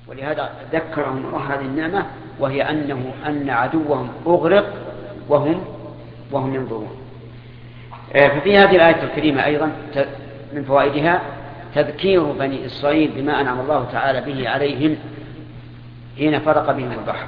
ولهذا ذكرهم الله هذه النعمة، وهي أن عدوهم أغرق وهم ينظرون. ففي هذه الآية الكريمة أيضا من فوائدها تذكير بني إسرائيل بما أنعم الله تعالى به عليهم حين فرق بهم البحر.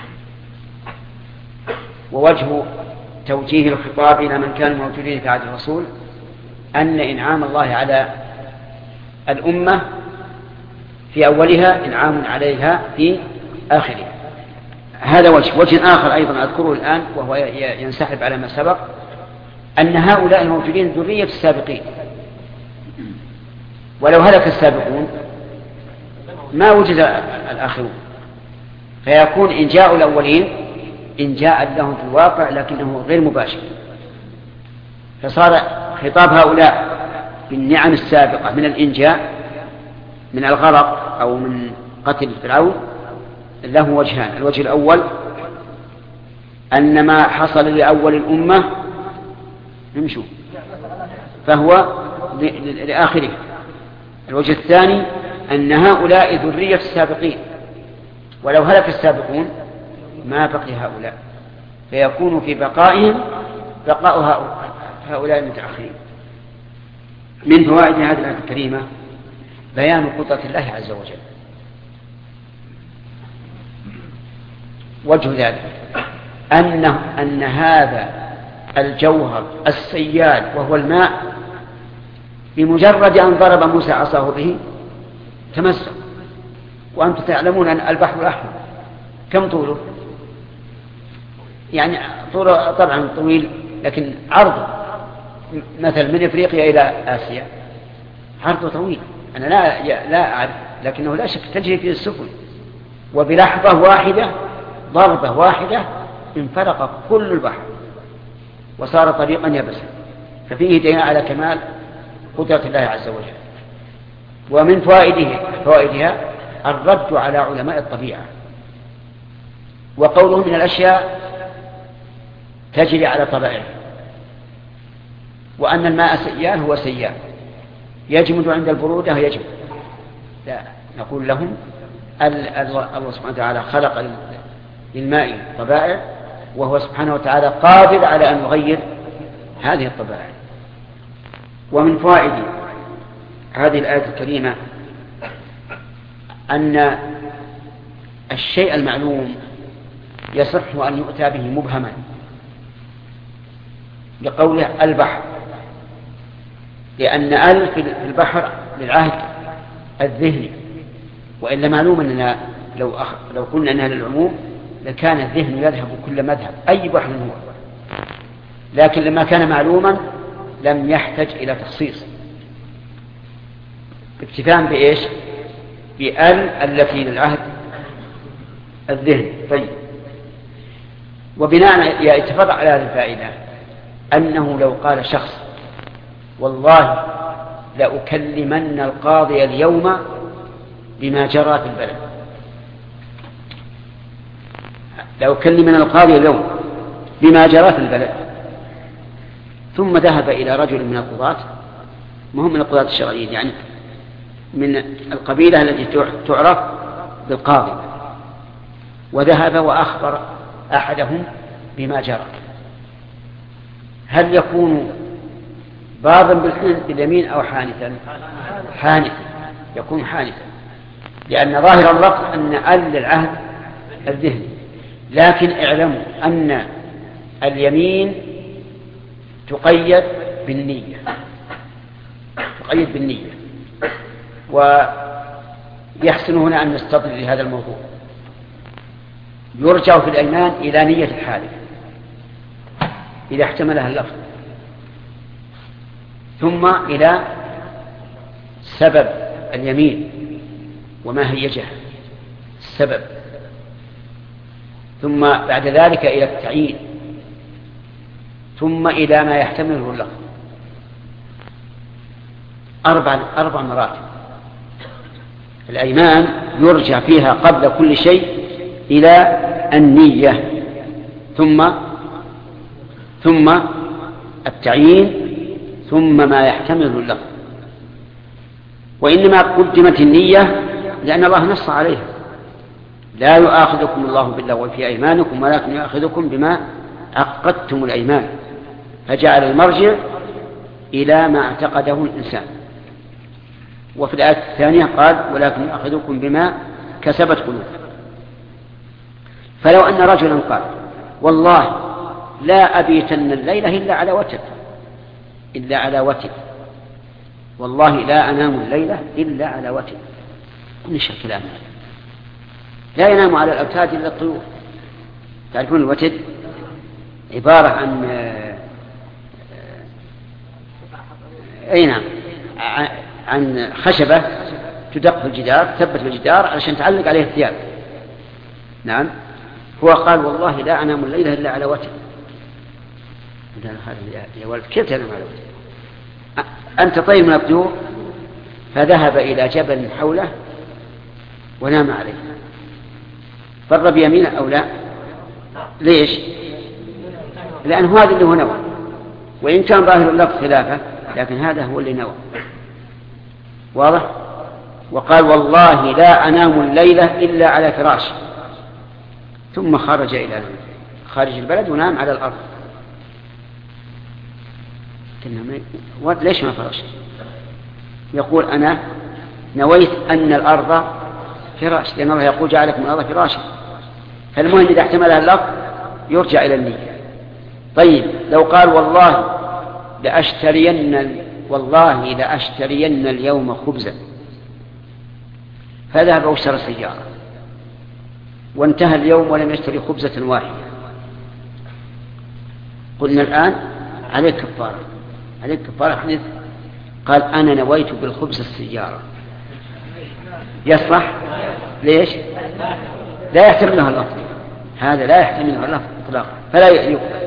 ووجه توجيه الخطاب إلى من كانوا موجودين في عهد الرسول أن إنعام الله على الأمة في أولها إنعام عليها في آخرها. هذا وجه آخر أيضا أذكره الآن وهو ينسحب على ما سبق، أن هؤلاء الموجودين ذرية السابقين، ولو هلك السابقون ما وجد الآخرون، فيكون إنجاء الأولين إنجاء لهم في الواقع لكنه غير مباشر. فصار خطاب هؤلاء بالنعم السابقة من الإنجاء من الغرق أو من قتل فرعون له وجهان. الوجه الأول أن ما حصل لأول الأمة نمشوا فهو لآخره. الوجه الثاني أن هؤلاء ذرية السابقين، ولو هلك السابقون ما بقي هؤلاء، فيكون في بقائهم بقاء هؤلاء المتأخرين. من فوائد هذه الآية الكريمة بيان قدرة الله عز وجل. وجه ذلك أن هذا الجوهر السيال وهو الماء بمجرد أن ضرب موسى عصاه به تمسك. وأنتم تعلمون أن البحر الأحمر كم طوله؟ يعني طوله طبعا طويل، لكن عرضه مثل من إفريقيا إلى آسيا عرضه طويل. أنا لا أعرف، لكنه لا شك تجري فيه السفن، وبلحظة واحدة ضربة واحدة انفرق كل البحر وصار طريقا يبسا. ففيه دليل على كمال قدرة الله عز وجل. ومن فوائدها الرد على علماء الطبيعة، وقولهم من الأشياء تجري على طبائعه، وأن الماء سيال هو سيال يجمد عند البرودة يجمد. لا، نقول لهم الله سبحانه وتعالى خلق للماء طبائع، وهو سبحانه وتعالى قادر على أن يغير هذه الطبائع. ومن فوائد هذه الآية الكريمة أن الشيء المعلوم يصح أن يؤتى به مبهما، لقوله البحر، لأن في البحر للعهد الذهني، وإلا معلوم أننا لو قلنا أنها للعموم لكان الذهن يذهب كل مذهب أي بحر هو، لكن لما كان معلوما لم يحتج إلى تخصيص، اكتفاء بإيش؟ التي للعهد الذهن. طيب، وبناء يتفرع على هذه الفائدة أنه لو قال شخص والله لأكلمن القاضي اليوم بما جرى في البلد، لأكلمن القاضي اليوم بما جرى في البلد، ثم ذهب إلى رجل من القضاة، مهم من القضاة الشرعيين، يعني من القبيلة التي تعرف بالقاضي، وذهب وأخبر أحدهم بما جرى، هل يكون بارا باليمين أو حانثا؟ حانثا، يكون حانثا، لأن ظاهر اللفظ أن للعهد الذهني. لكن اعلموا أن اليمين تقيد بالنية، ويحسن هنا أن نستطرد لهذا الموضوع. يرجع في الأيمان إلى نية الحالف إذا احتملها اللفظ، ثم إلى سبب اليمين وما هي السبب، ثم بعد ذلك إلى التعيين، ثم إلى ما يحتمله اللفظ. أربع مراتب. الأيمان يرجع فيها قبل كل شيء إلى النية، ثم التعيين، ثم ما يحتمله اللفظ. وإنما قدمت النية لأن الله نص عليها لا يؤاخذكم الله باللغو في أيمانكم ولكن يؤاخذكم بما عقدتم الأيمان، فجعل المرجع إلى ما اعتقده الإنسان. وفي الآية الثانية قال ولكن يؤاخذكم بما كسبت قلوبكم. فلو أن رجلا قال والله لا أبيتن الليلة إلا على وتر والله لا أنام الليلة إلا على وتر، نشر كلامه، لا ينام على الأوتاد إلا الطيور. تعرفون الوتر عبارة عن خشبة تدق في الجدار، تثبت في الجدار علشان تعلق عليه الثياب. نعم. هو قال والله لا أنام الليلة إلا على وتر. يا ولد كيف تنام على وتر؟ أنت طير من الطيور، فذهب إلى جبل حوله ونام عليه، فر بيمينه أو لا؟ ليش؟ لأن هذا اللي هو نوى، وإن كان ظاهر اللفظ خلافه لكن هذا هو اللي نوى. واضح؟ وقال والله لا أنام الليلة إلا على فراش، ثم خرج إلى خارج البلد ونام على الأرض. ليش ما فراش؟ يقول أنا نويت أن الأرض فراش، لأن الله يقول جعلكم الأرض فراشا. فالمهم إذا احتملها اللفظ يرجع إلى النية. طيب لو قال والله لأشترين اليوم خبزا، فذهب واشترى سيارة وانتهى اليوم ولم يشتري خبزة واحدة، قلنا الآن عليك كفارة حديث قال أنا نويت بالخبز السيارة، يصلح؟ ليش؟ لا يحتملها اللفظ، هذا لا يحتملها اللفظ إطلاقا، فلا يقبل.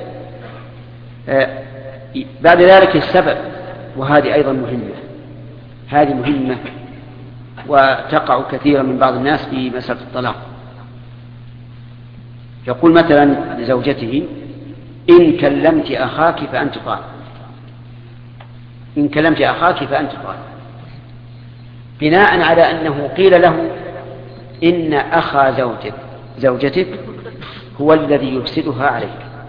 بعد ذلك السبب، وهذه أيضا مهمة، وتقع كثيرا من بعض الناس في مسألة الطلاق. يقول مثلا لزوجته إن كلمت أخاك فأنت طالق، بناء على أنه قيل له إن أخا زوجتك هو الذي يفسدها عليك،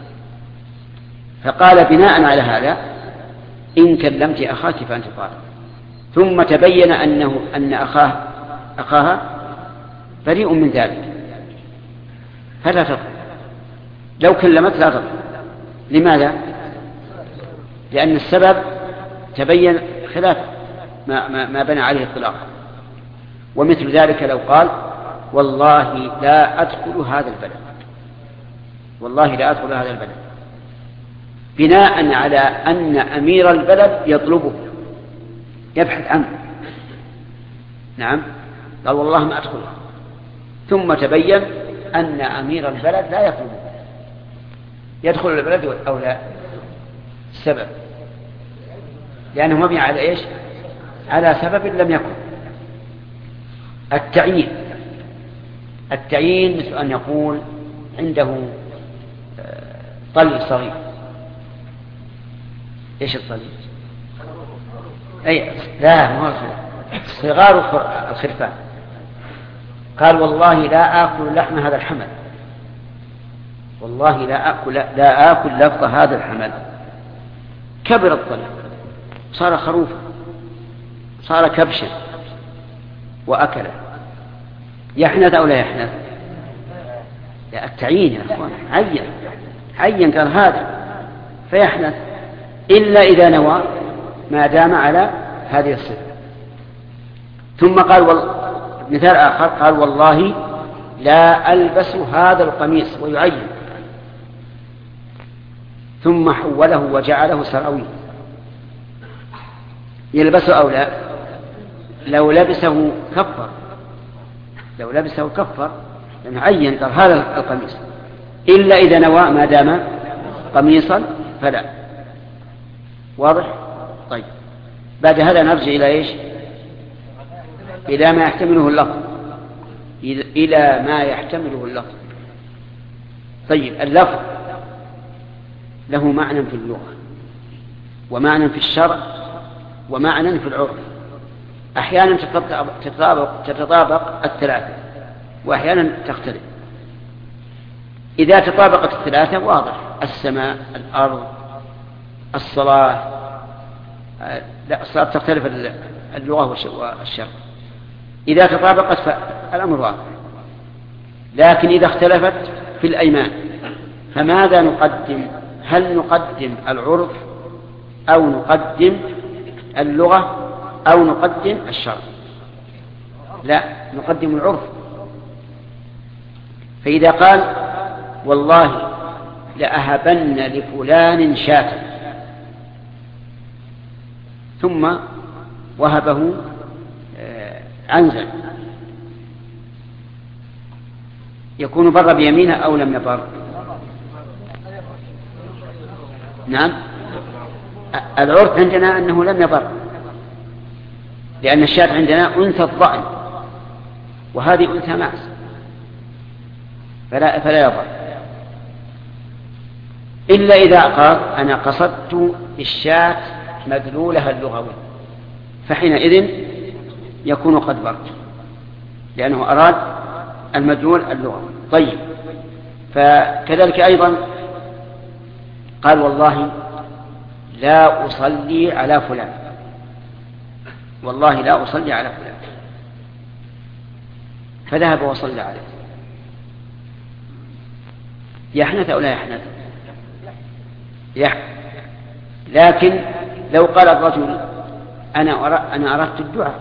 فقال بناء على هذا إن كلمت أخاك فأنت طالق، ثم تبين أن أخاها بريء من ذلك فلا تطلق. لو كلمت لا تطلق. لماذا؟ لأن السبب تبين خلاف ما بنى عليه الطلاق. ومثل ذلك لو قال والله لا أدخل هذا البلد، بناء على أن أمير البلد يطلبه يبحث عنه. نعم، قال والله ما أدخله، ثم تبين أن أمير البلد لا يطلبه، يدخل البلد أو لا. السبب لأنه مبني على إيش؟ على سبب لم يكن. التعيين مثل أن يقول عنده طلي صغير. إيش الطلي؟ لا ما هو صغار الخرفان. قال والله لا آكل لحم هذا الحمل، والله لا آكل لفظ هذا الحمل. كبر الطلي، صار خروفا، صار كبشا، وأكله. يحنث أو لا يحنث؟ لا، التعيين يا أخوان، عين قال هذا فيحنث، إلا إذا نوى ما دام على هذه الصفة. ثم قال مثال آخر قال والله لا ألبس هذا القميص، ويعين، ثم حوله وجعله سراويل، يلبسه أو لا؟ لو لبسه كفر، لأنه عين قال هذا القميص، إلا إذا نوى ما دام قميصا فلا. واضح؟ طيب، بعد هذا نرجع إلى إيش؟ إلى ما يحتمله اللفظ. طيب، اللفظ له معنى في اللغة، ومعنى في الشرع، ومعنى في العرف. أحيانا تتطابق الثلاثة، وأحيانا تختلف. إذا تطابقت الثلاثة واضح: السماء، الأرض، الصلاة. لا، الصلاة تختلف اللغة والشرع. إذا تطابقت فالأمر واضح. لكن إذا اختلفت في الأيمان فماذا نقدم؟ هل نقدم العرف أو نقدم اللغة أو نقدم الشرع؟ لا، نقدم العرف. فإذا قال: والله لأهبن لفلان شاة، ثم وهبه عنزا، يكون بر بيمينه أو لم يبر؟ نعم، العرف عندنا أنه لم يبر، لأن الشاة عندنا أنثى الضأن، وهذه أنثى ماعز، فلا يبر، إلا إذا قال: أنا قصدت الشاة مدلولها اللغوي، فحينئذ يكون قد بر، لأنه أراد المدلول اللغوي. طيب، فكذلك أيضا قال: والله لا أصلي على فلان، والله لا أصلي على فلان، فذهب وصلى عليه، يحنث أو لا يحنث؟ يحنث. لكن لو قال الرجل: أنا أردت الدعاء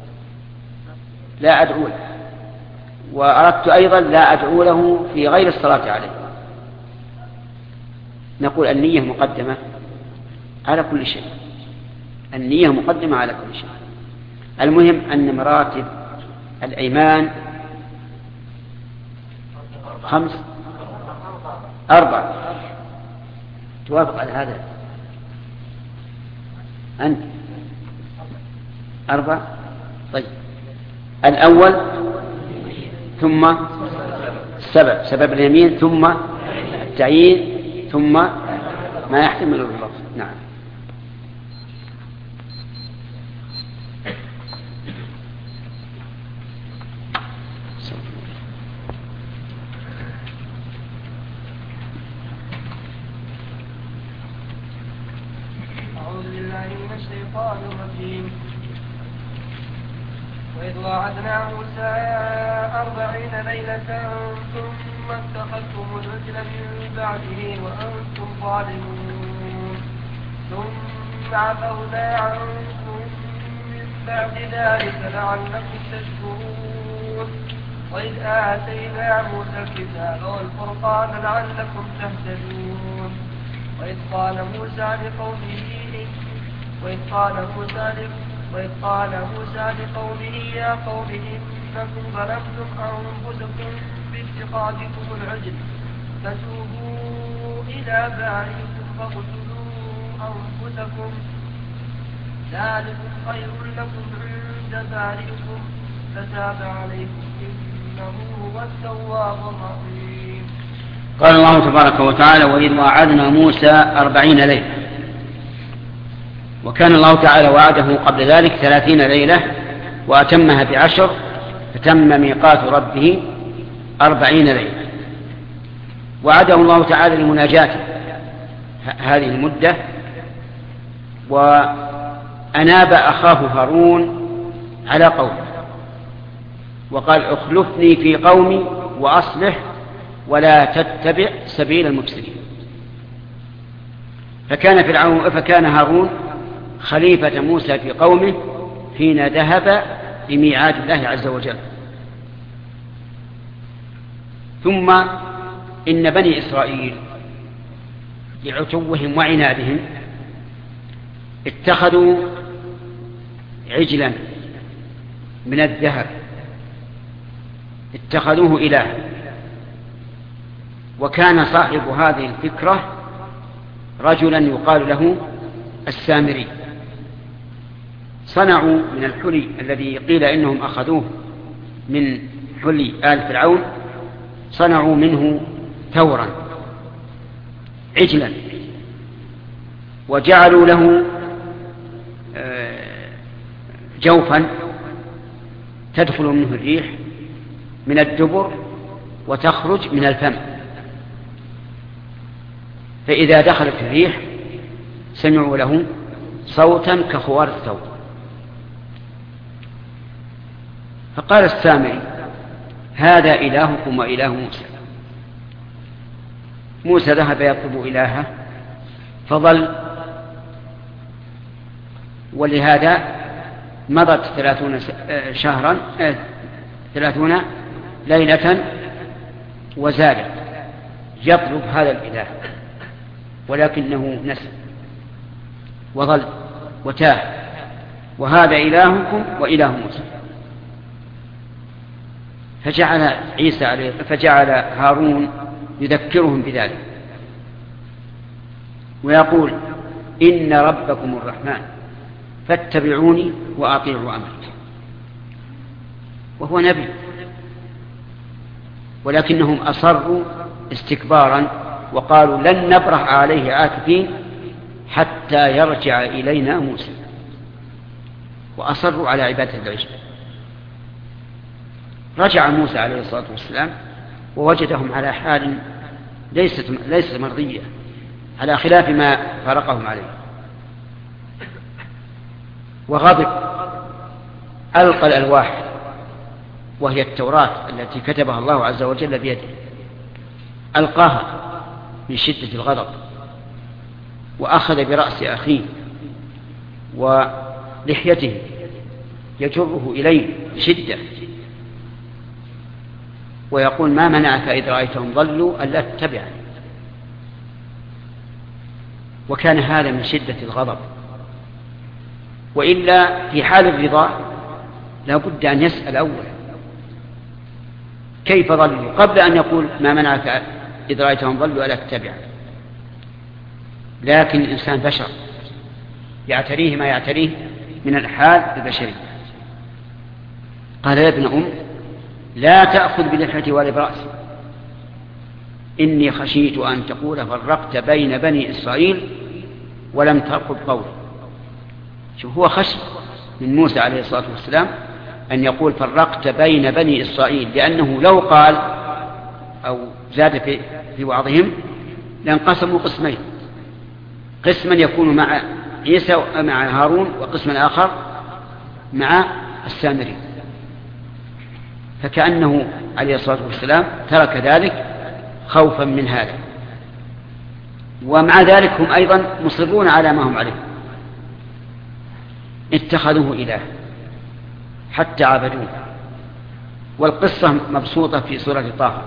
لا أدعو له، وأردت أيضا لا أدعو له في غير الصلاة عليه، نقول النية مقدمة على كل شيء، النية مقدمة على كل شيء. المهم أن مراتب الأيمان 4. توافق على هذا أنت؟ 4. طيب، الأول ثم سبب اليمين، ثم التعيين، ثم ما يحتمل اللفظ. نعم. أعوذ بالله من الشيطان الرجيم. وإذ وعدنا موسى 40 ليلة ثم اتخذتم العجل من بعده وأنتم ظالمون، ثم عفونا عنكم من بعد ذلك لعلكم تشكرون. وإذ آتينا موسى الكتاب والفرقان لعلكم تهتدون. وإذ قال موسى لقومه يا قوم إنكم ظلمتم أنفسكم باتخاذكم العجل فتوبوا إلى بارئكم فاقتلوا أنفسكم ذلكم خير لكم عند بارئكم فتاب عليكم إنه هو التواب الرحيم. قال الله تبارك وتعالى: وإذ وعدنا موسى 40 ليلة. وكان الله تعالى وعده قبل ذلك 30 ليلة وأتمها ب10، فتم ميقات ربه 40 ليلة. وعده الله تعالى لمناجاته هذه المدة، وأناب أخاه هارون على قومه وقال: اخلفني في قومي وأصلح ولا تتبع سبيل المفسدين. فكان هارون خليفة موسى في قومه حين ذهب لميعاد الله عز وجل. ثم إن بني إسرائيل لعتوهم وعنادهم اتخذوا عجلا من الذهب، اتخذوه إلها. وكان صاحب هذه الفكرة رجلا يقال له السامري. صنعوا من الحلي الذي قيل إنهم أخذوه من حلي آل فرعون، صنعوا منه ثورا عجلا، وجعلوا له جوفا تدخل منه الريح من الدبر وتخرج من الفم، فإذا دخلت الريح سمعوا له صوتا كخوار الثوب. فقال السامري: هذا إلهكم وإله موسى. موسى ذهب يطلب إلهه فضل، ولهذا مضت 30 ليلة وزادت يطلب هذا الإله، ولكنه نسي وظل وتاه. وهذا إلهكم وإله موسى. فجعل هارون يذكرهم بذلك ويقول: إن ربكم الرحمن فاتبعوني وأطيعوا أمري. وهو نبي، ولكنهم أصروا استكبارا وقالوا: لن نبرح عليه عاكفين حتى يرجع إلينا موسى. وأصروا على عبادة العجل. رجع موسى عليه الصلاة والسلام ووجدهم على حال ليست مرضية، على خلاف ما فارقهم عليه، وغضب، ألقى الألواح وهي التوراة التي كتبها الله عز وجل بيده، ألقاها من شدة الغضب، وأخذ برأس أخيه ولحيته يجره إليه بشدة ويقول: ما منعك إذ رأيتهم ضلوا ألا تتبعني. وكان هذا من شدة الغضب، وإلا في حال الرضا لا بد أن يسأل أولا كيف ضلوا قبل أن يقول: ما منعك إذ رأيتهم ضلوا ألا تتبعني. لكن الإنسان بشر يعتريه ما يعتريه من الحال البشري. قال: يا ابن أم لا تأخذ بلحيتي ولا برأسي، إني خشيت أن تقول فرقت بين بني إسرائيل ولم ترقب قولي. شوف، هو خشي من موسى عليه الصلاة والسلام أن يقول فرقت بين بني إسرائيل، لأنه لو قال أو زاد في وعظهم لانقسموا قسمين: قسما يكون مع عيسى مع هارون، وقسما آخر مع السامري. فكأنه عليه الصلاة والسلام ترك ذلك خوفا من هذا. ومع ذلك هم أيضا مصرون على ما هم عليه، اتخذوه إله حتى عبدوه. والقصة مبسوطة في سورة طه.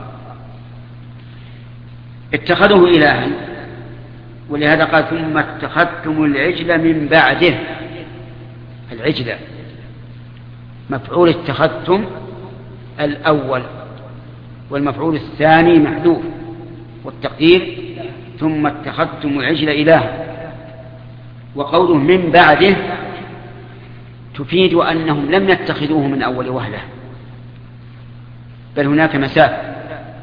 اتخذوه إلها، ولهذا قال: ثم اتخذتم العجل من بعده. العجل مفعول اتخذتم الأول، والمفعول الثاني محذوف، والتقدير ثم اتخذتم العجل إلها. وقوله من بعده تفيد أنهم لم يتخذوه من أول وهلة، بل هناك مسافة،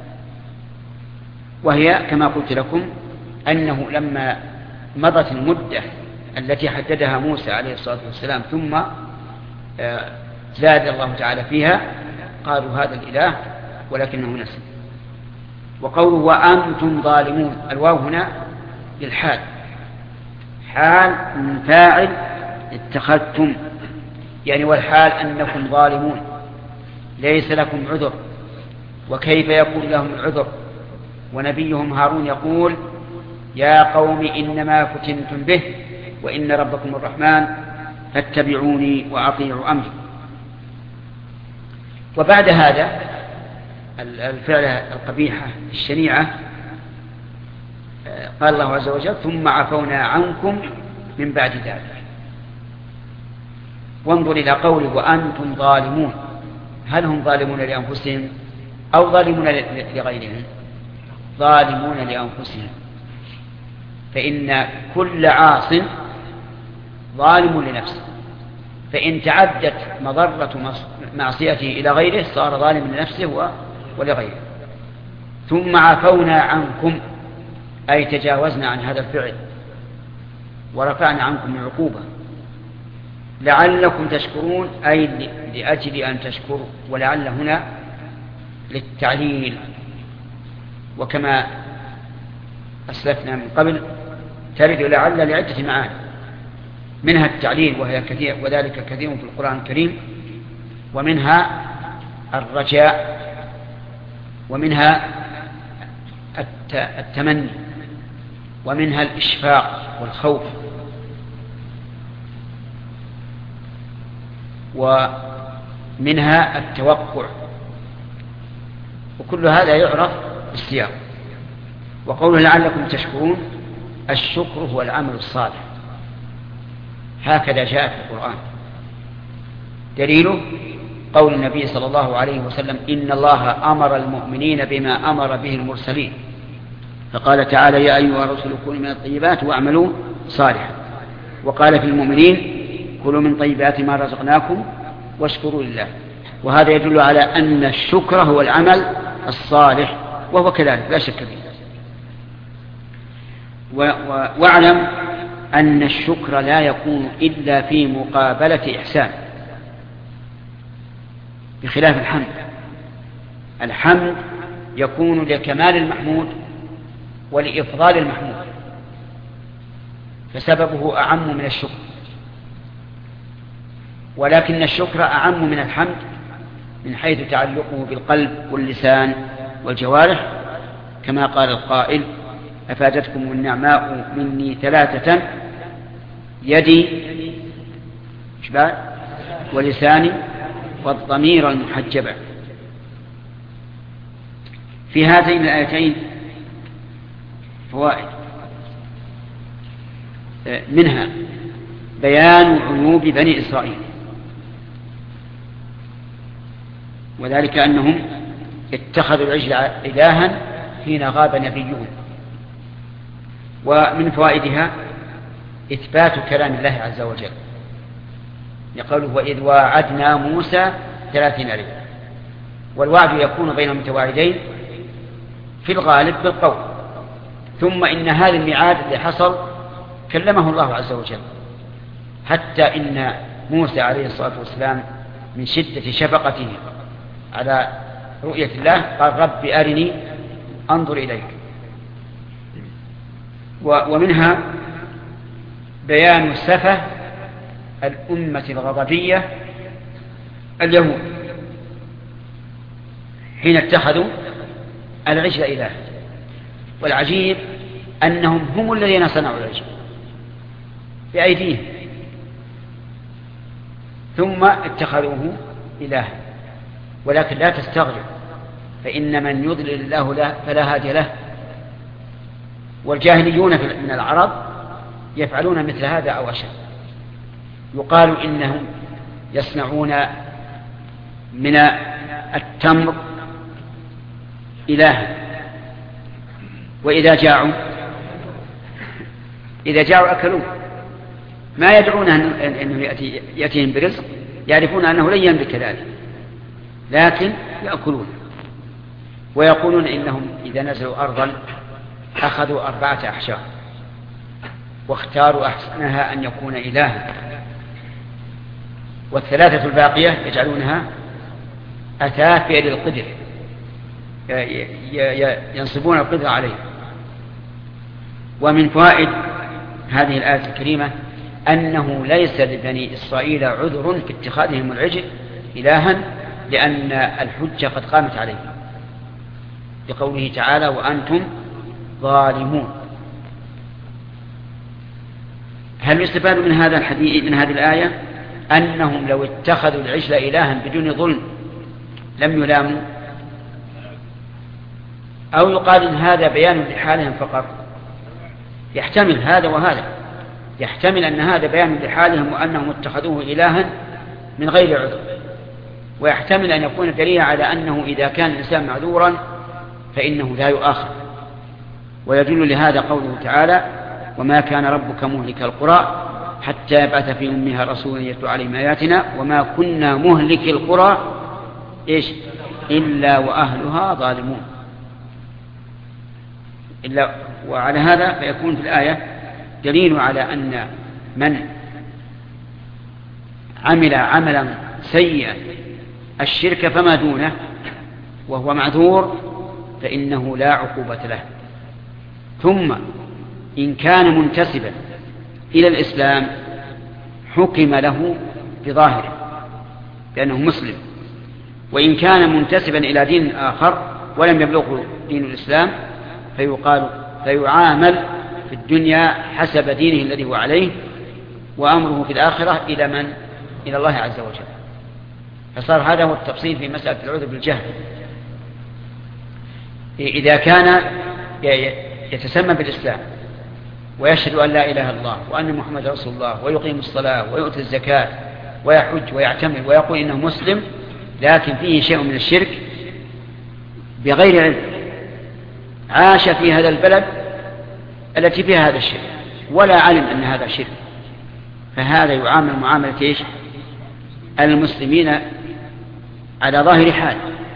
وهي كما قلت لكم أنه لما مضت المدة التي حددها موسى عليه الصلاة والسلام ثم زاد الله تعالى فيها قالوا هذا الإله ولكنه نسي. وقوله وأنتم ظالمون، الواو هنا للحال، حال من فاعل اتخذتم، يعني والحال أنكم ظالمون ليس لكم عذر. وكيف يكون لهم العذر ونبيهم هارون يقول يا قوم إنما فتنتم به وإن ربكم الرحمن فاتبعوني وأطيعوا أمري. وبعد هذا الفعلة القبيحة الشنيعة قال الله عز وجل ثم عفونا عنكم من بعد ذلك. وانظر إلى قوله وأنتم ظالمون، هل هم ظالمون لأنفسهم أو ظالمون لغيرهم؟ ظالمون لأنفسهم، فإن كل عاص ظالم لنفسه، فإن تعدت مضرة معصيته إلى غيره صار ظالم لنفسه ولغيره. ثم عفونا عنكم أي تجاوزنا عن هذا الفعل ورفعنا عنكم العقوبة لعلكم تشكرون، أي لأجل أن تشكروا. ولعل هنا للتعليل، وكما أسلفنا من قبل ترد لعل لعدة معاني، منها التعليل وهي كثير، وذلك كثير في القرآن الكريم، ومنها الرجاء، ومنها التمني، ومنها الإشفاق والخوف، ومنها التوقع، وكل هذا يعرف بالسياق. وقوله لعلكم تشكرون، الشكر هو العمل الصالح، هكذا جاء في القرآن. دليله قول النبي صلى الله عليه وسلم: إن الله أمر المؤمنين بما أمر به المرسلين، فقال تعالى: يا أيها الرسل كلوا من الطيبات واعملوا صالحا. وقال في المؤمنين: كلوا من طيبات ما رزقناكم واشكروا لله. وهذا يدل على أن الشكر هو العمل الصالح، وهو كذلك لا شك فيه. واعلم أن الشكر لا يكون إلا في مقابلة إحسان، بخلاف الحمد. الحمد يكون لكمال المحمود ولإفضال المحمود، فسببه أعم من الشكر. ولكن الشكر أعم من الحمد من حيث تعلقه بالقلب واللسان والجوارح، كما قال القائل: أفادتكم النعماء مني ثلاثة: يدي ولساني والضمير المحجبة. في هاتين الآيتين فوائد، منها بيان عيوب بني إسرائيل، وذلك أنهم اتخذوا العجل إلها حين غاب نبيهم. ومن فوائدها إثبات كلام الله عز وجل، يقول: وإذ واعدنا موسى 30 ليلة. والوعد يكون بين المتواعدين في الغالب بالقول، ثم إن هذا الميعاد اللي حصل كلمه الله عز وجل، حتى إن موسى عليه الصلاة والسلام من شدة شفقته على رؤية الله قال: رب أرني أنظر إليك. ومنها بيان سفه الأمة الغضبية اليهود حين اتخذوا العجل إله. والعجيب أنهم هم الذين صنعوا العجل بأيديهم، ثم اتخذوه إله. ولكن لا تستغرب، فإن من يضلل الله فلا هادي له. والجاهليون من العرب يفعلون مثل هذا أو أشد. يقال إنهم يصنعون من التمر إلها، وإذا جاعوا أكلوه، ما يدعون أنه يأتيهم برزق، يعرفون أنه لن يملك ذلك، لكن يأكلون. ويقولون إنهم إذا نزلوا أرضا أخذوا 4 أحجار واختاروا أحسنها أن يكون إلها، والثلاثة الباقية يجعلونها أثافئ للقدر، ينصبون القدر عليه. ومن فوائد هذه الآية الكريمة أنه ليس لبني إسرائيل عذر في اتخاذهم العجل إلها، لأن الحجة قد قامت عليه، لقوله تعالى: وأنتم ظالمون. هل يستفاد من هذا الحديث من هذه الآية أنهم لو اتخذوا العجل إلها بدون ظلم لم يلاموا؟ أو يقال إن هذا بيان لحالهم فقط؟ يحتمل هذا وهذا، يحتمل أن هذا بيان لحالهم وأنهم اتخذوه إلها من غير عذر، ويحتمل أن يكون دليلا على أنه إذا كان الإنسان معذورا فإنه لا يؤاخذ. ويدل لهذا قوله تعالى: وما كان ربك مهلك القرى حتى يبعث في أمها رسولا يتلو عليهم آياتنا وما كنا مهلك القرى إلا وأهلها ظالمون. وعلى هذا فيكون في الآية دليل على أن من عمل عملا سيئا الشرك فما دونه وهو معذور فإنه لا عقوبة له. ثم إن كان منتسبا إلى الإسلام حكم له بظاهره لأنه مسلم، وإن كان منتسبا إلى دين آخر ولم يبلغه دين الإسلام فيعامل في الدنيا حسب دينه الذي هو عليه، وأمره في الآخرة إلى الله عز وجل. فصار هذا هو التفصيل في مسألة العذر بالجهل. إذا كان يتسمى بالإسلام ويشهد أن لا إله إلا الله وأن محمد رسول الله ويقيم الصلاة ويؤتي الزكاة ويحج ويعتمر ويقول إنه مسلم، لكن فيه شيء من الشرك بغير علم، عاش في هذا البلد التي فيها هذا الشرك ولا علم أن هذا شرك، فهذا يعامل معاملة المسلمين على ظاهر حال.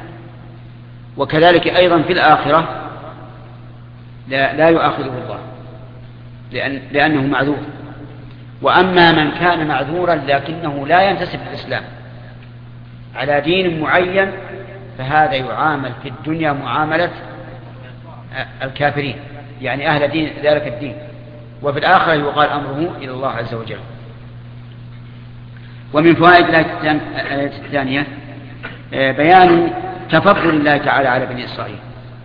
وكذلك أيضا في الآخرة لا يؤاخذه الله لأنه معذور. وأما من كان معذورا لكنه لا ينتسب للإسلام على دين معين فهذا يعامل في الدنيا معاملة الكافرين، يعني أهل دين ذلك الدين، وفي الآخرة يقال أمره إلى الله عز وجل. ومن فوائد الآية الثانية بيان تفضل الله تعالى على بني إسرائيل،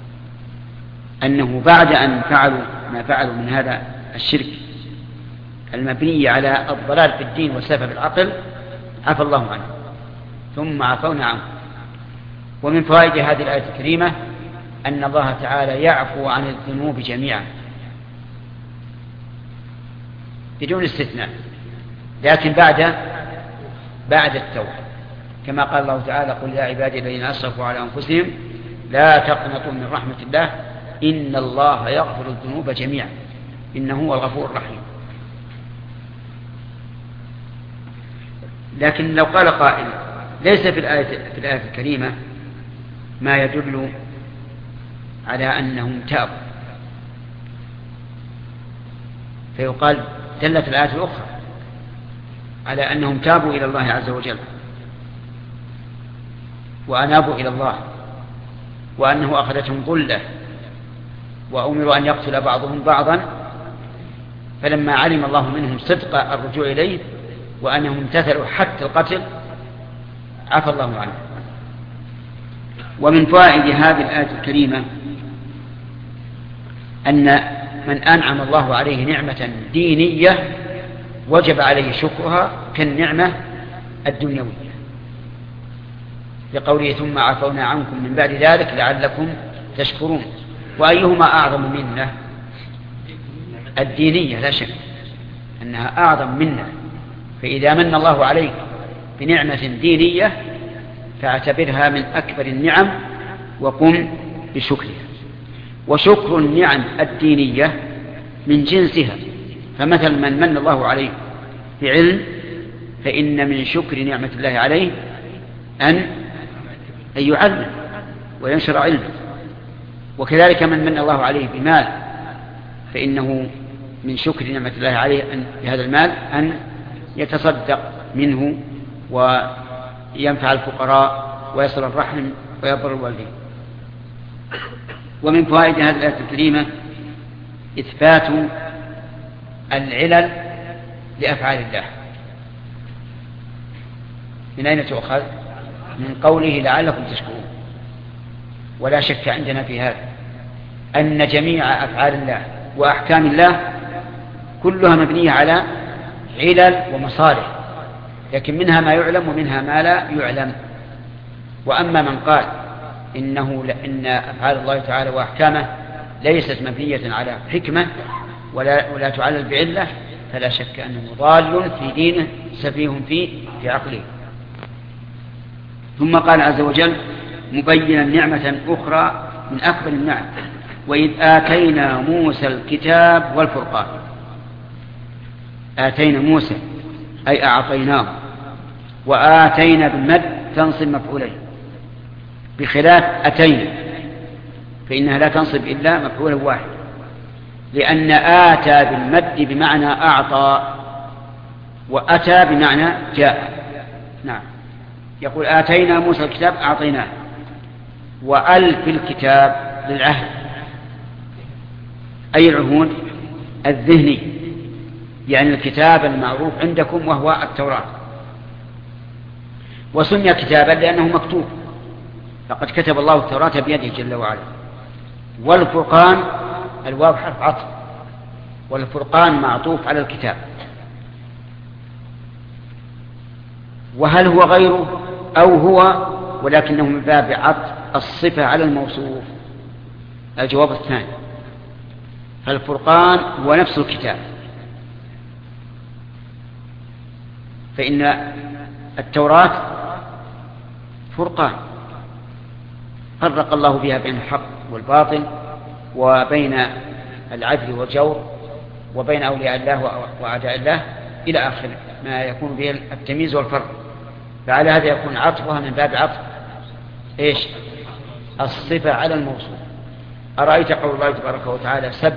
أنه بعد أن فعلوا ما فعلوا من هذا الشرك المبني على الضلال في الدين وسفه العقل عفى الله عنه ثم عفونا عنه. ومن فوائد هذه الآية الكريمة أن الله تعالى يعفو عن الذنوب جميعا بدون استثناء، لكن بعد التوبة، كما قال الله تعالى قل يا عبادي الذين أسرفوا على أنفسهم لا تقنطوا من رحمة الله إن الله يغفر الذنوب جميعا إنه هو الغفور الرحيم. لكن لو قال قائل ليس في الآية الكريمة ما يدل على أنهم تابوا، فيقال دلت الآية الأخرى على أنهم تابوا إلى الله عز وجل وأنابوا إلى الله، وأنه أخذتهم ظلة وأمروا أن يقتل بعضهم بعضا، فلما علم الله منهم صدق الرجوع إليه وأنهم امتثلوا حتى القتل عفى الله عنه. ومن فوائد هذه الآية الكريمة أن من أنعم الله عليه نعمة دينية وجب عليه شكرها كالنعمة الدنيوية، لقوله ثم عفونا عنكم من بعد ذلك لعلكم تشكرون. وأيهما أعظم منة؟ الدينية لا شك أنها أعظم منة، فإذا من الله عليك بنعمة دينية فاعتبرها من أكبر النعم وقم بشكرها. وشكر النعم الدينية من جنسها، فمثل من الله عليه بعلم فإن من شكر نعمة الله عليه أن يعلم وينشر علمه، وكذلك من الله عليه بمال فإنه من شكر نعمة الله عليه بهذا المال أن يتصدق منه وينفع الفقراء ويصل الرحم ويبر الوالدين. ومن فوائد هذه الآية الكريمة إثبات العلل لأفعال الله. من أين تؤخذ؟ من قوله لعلكم تشكرون. ولا شك عندنا في هذا أن جميع أفعال الله وأحكام الله كلها مبنية على علل ومصالح، لكن منها ما يعلم ومنها ما لا يعلم. وأما من قال إن أفعال الله تعالى وأحكامه ليست مبنية على حكمة ولا تعلل بعلة فلا شك أنه ضال في دينه سفيه في عقله. ثم قال عز وجل مبينا نعمة أخرى من أكبر النعم وإذ آتينا موسى الكتاب والفرقان. آتينا موسى أي أعطيناه، وآتينا بالمد تنصب مفعولين بخلاف أتينا فإنها لا تنصب إلا مفعولا واحد، لأن آتى بالمد بمعنى أعطى وأتى بمعنى جاء. نعم، يقول آتينا موسى الكتاب أعطيناه، وأل في الكتاب للعهد، أي العهود الذهني، يعني الكتاب المعروف عندكم وهو التوراة. وسمي كتابا لأنه مكتوب، لقد كتب الله التوراة بيده جل وعلا. والفرقان الواو حرف عطف، والفرقان معطوف على الكتاب. وهل هو غيره أو هو، ولكنه من باب عطف الصفة على الموصوف؟ الجواب الثاني، فالفرقان هو نفس الكتاب، فإن التوراة فرقان فرق الله بها بين الحق والباطل، وبين العدل والجور، وبين أولياء الله وأعداء الله، إلى آخر ما يكون به التمييز والفرق. فعلى هذا يكون عطفها من باب عطف إيش؟ الصفة على الموصوف. أرأيت قول الله تبارك وتعالى سبح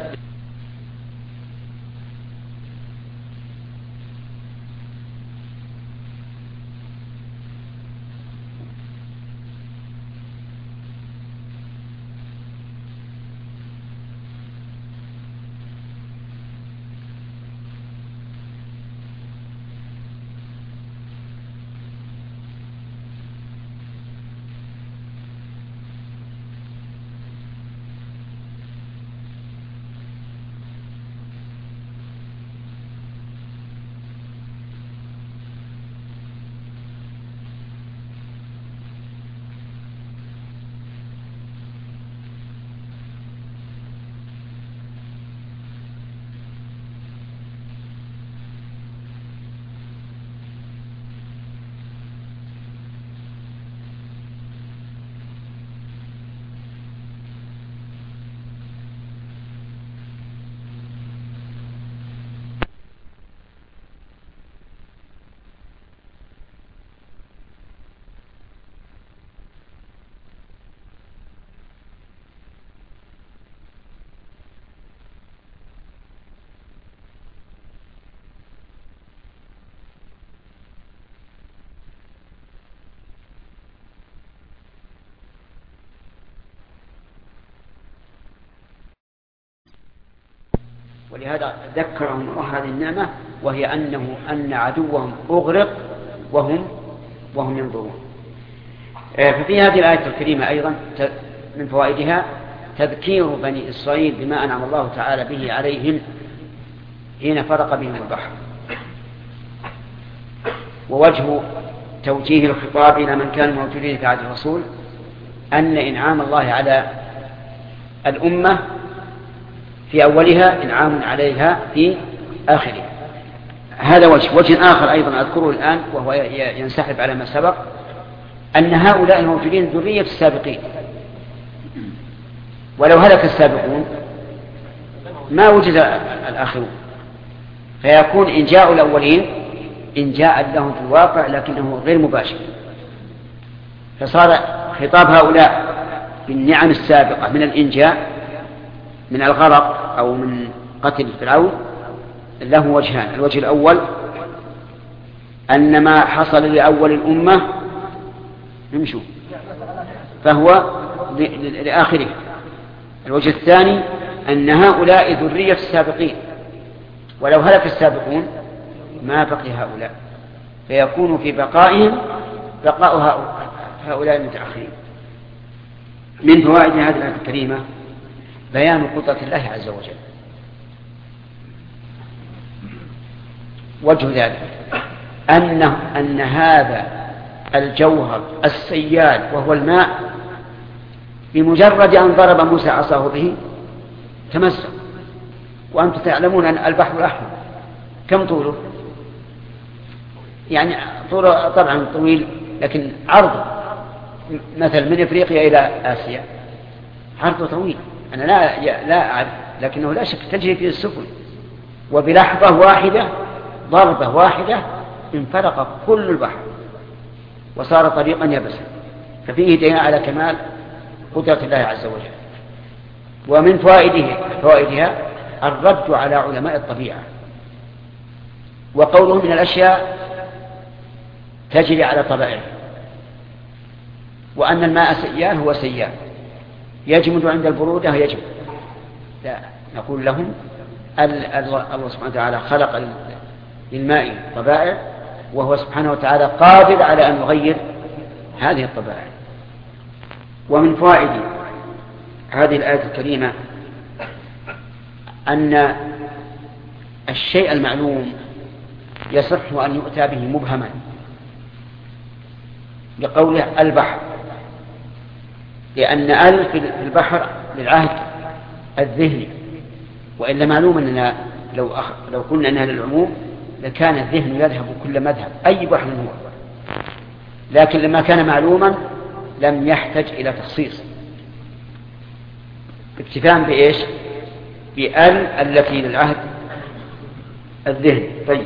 ولهذا ذكرهم الله هذه النعمة، وهي أن عدوهم أغرق وهم ينظرون. ففي هذه الآية الكريمة أيضا من فوائدها تذكير بني إسرائيل بما أنعم الله تعالى به عليهم حين فرق بهم البحر. ووجه توجيه الخطاب إلى من كان موجودين في عهد الرسول أن إنعام الله على الأمة في أولها إنعام عليها في آخرها. هذا وجه آخر أيضا أذكره الآن، وهو ينسحب على ما سبق، أن هؤلاء الموجودين ذرية السابقين، ولو هلك السابقون ما وجد الآخرون، فيكون إنجاء الأولين إنجاء لهم في الواقع لكنه غير مباشر. فصار خطاب هؤلاء بالنعم السابقة من الإنجاء من الغرق أو من قتل فرعون له وجهان. الوجه الأول أن ما حصل لأول الأمة نمشوا فهو لآخره. الوجه الثاني أن هؤلاء ذرية السابقين، ولو هلك السابقون ما بقي هؤلاء، فيكون في بقائهم بقاء هؤلاء المتأخرين. من فوائد هذه الآية الكريمة بيان قدرة الله عز وجل. وجه ذلك أن هذا الجوهر السيال وهو الماء بمجرد أن ضرب موسى عصاه به تمزق. وأنتم تعلمون أن البحر الأحمر كم طوله؟ يعني طوله طبعا طويل، لكن عرضه مثل من إفريقيا إلى آسيا عرضه طويل، أنا لا أعرف، لكنه لا شك تجري فيه السفن، وبلحظة واحدة ضربة واحدة انفرق كل البحر وصار طريقا يبسا. ففيه دليل على كمال قدرة الله عز وجل. ومن فوائدها الرد على علماء الطبيعة، وقولهم من الأشياء تجري على طبائعها، وأن الماء سيال هو سيال، يجمد عند البرودة يجمد. لا، نقول لهم الله سبحانه وتعالى خلق للماء طبائع، وهو سبحانه وتعالى قادر على أن يغير هذه الطبائع. ومن فوائد هذه الآية الكريمة أن الشيء المعلوم يصح أن يؤتى به مبهما، لقوله البحر، لأن في البحر للعهد الذهني، وإلا معلوم أننا لو قلنا أنها للعموم لكان الذهن يذهب كل مذهب أي بحر هو، لكن لما كان معلوما لم يحتج إلى تخصيص، اكتفاء بإيش؟ التي للعهد الذهني. طيب،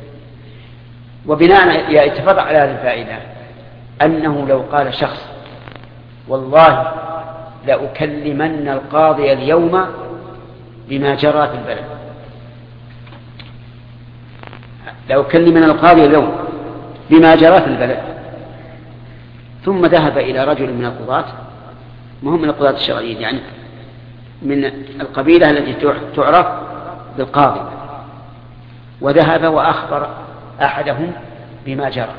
وبناء يتفرع على هذه الفائدة أنه لو قال شخص والله لأكلمن القاضي اليوم بما جرى في البلد، لأكلمن القاضي اليوم بما جرى في البلد، ثم ذهب إلى رجل من القضاة، مهم من القضاة الشرعيين، يعني من القبيلة التي تعرف بالقاضي، وذهب وأخبر أحدهم بما جرى،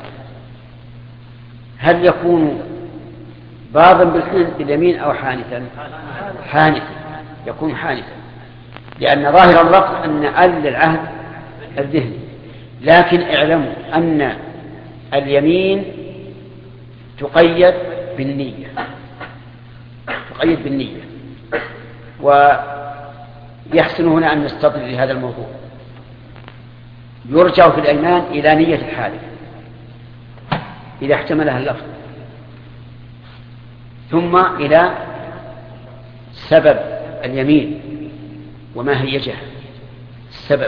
هل يكون باضا باليمين أو حانثا؟ حانثا، يكون حانثا، لأن ظاهر اللفظ أن للعهد الذهني، لكن اعلموا أن اليمين تقيد بالنية، تقيد بالنية، ويحسن هنا أن نستطرد لهذا الموضوع. يرجع في الأيمان إلى نية الحالف إذا احتملها اللفظ، ثم إلى سبب اليمين وما هيجه السبب،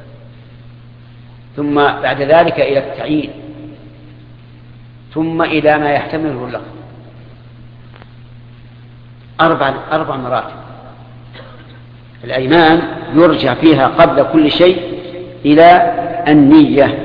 ثم بعد ذلك إلى التعيين، ثم إلى ما يحتمله اللفظ. أربع مراتب. الأيمان يرجع فيها قبل كل شيء إلى النية،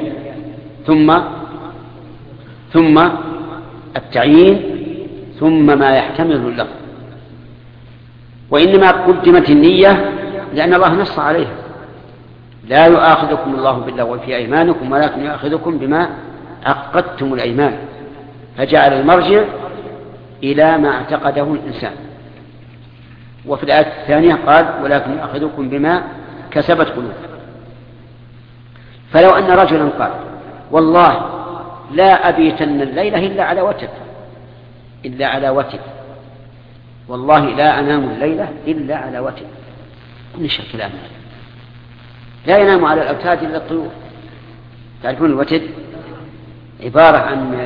ثم التعيين، ثم ما يحتمله اللفظ. وإنما قدمت النية لأن الله نص عليها: لا يؤاخذكم الله باللغو في أيمانكم ولكن يؤاخذكم بما عقدتم الأيمان، فجعل المرجع إلى ما اعتقده الإنسان. وفي الآية الثانية قال: ولكن يؤاخذكم بما كسبت قلوبكم. فلو أن رجلا قال: والله لا أبيتن الليلة إلا على وتر، والله لا أنام الليلة إلا على وتر، نشأ كلام لا ينام على الأوتاد إلا الطيور. تعرفون الوتر عبارة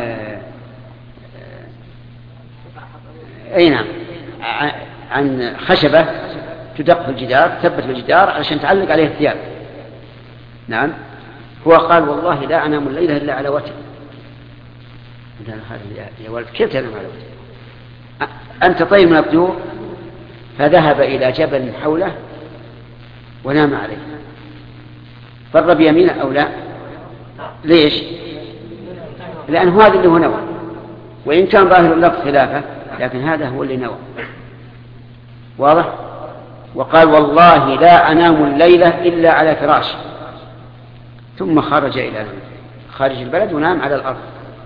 عن خشبة تدق في الجدار، تثبت في الجدار علشان تعلق عليه الثياب. نعم، هو قال: والله لا أنام الليلة إلا على وتر. يا ولد كيف تنام على وتر؟ أنت طيب من الطيور. فذهب إلى جبل حوله ونام عليه. فر بيمينه أو لا؟ ليش؟ لأنه هذا اللي هو نوى، وإن كان ظاهر اللفظ خلافه لكن هذا هو اللي نوى. واضح؟ وقال: والله لا أنام الليلة إلا على فراش، ثم خرج إلى خارج البلد ونام على الأرض.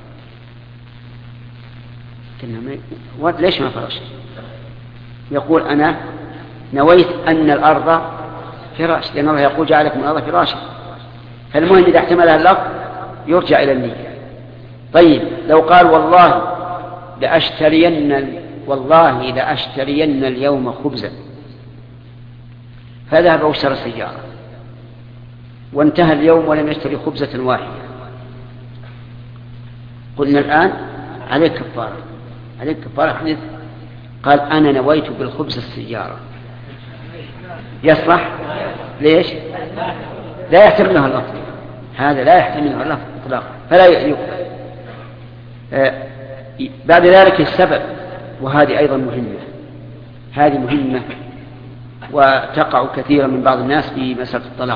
ليش ما فرش؟ يقول: أنا نويت أن الأرض فراش، لأن الله يقول: جعلكم الأرض فراشا. فالمهم إذا احتملها اللفظ يرجع إلى النية. طيب، لو قال: والله لأشترين اليوم خبزا، فذهب واشترى سيارة وانتهى اليوم ولم يشتري خبزة واحدة، قلنا الآن عليك كفارة حدث. قال: أنا نويت بالخبز السيارة، يصلح؟ ليش؟ لا يحتملها اللفظ، هذا لا يحتملها اللفظ إطلاقا، فلا يقبل. بعد ذلك السبب، وهذه أيضا مهمة، هذه مهمة وتقع كثيرا من بعض الناس في مسألة الطلاق.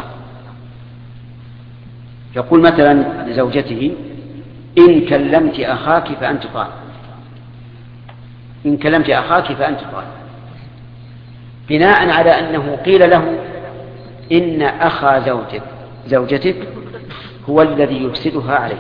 يقول مثلا لزوجته: إن كلمت أخاك فأنت طالق. إن كلمت أخاك فأنت طالق، بناء على أنه قيل له إن أخا زوجتك هو الذي يفسدها عليك،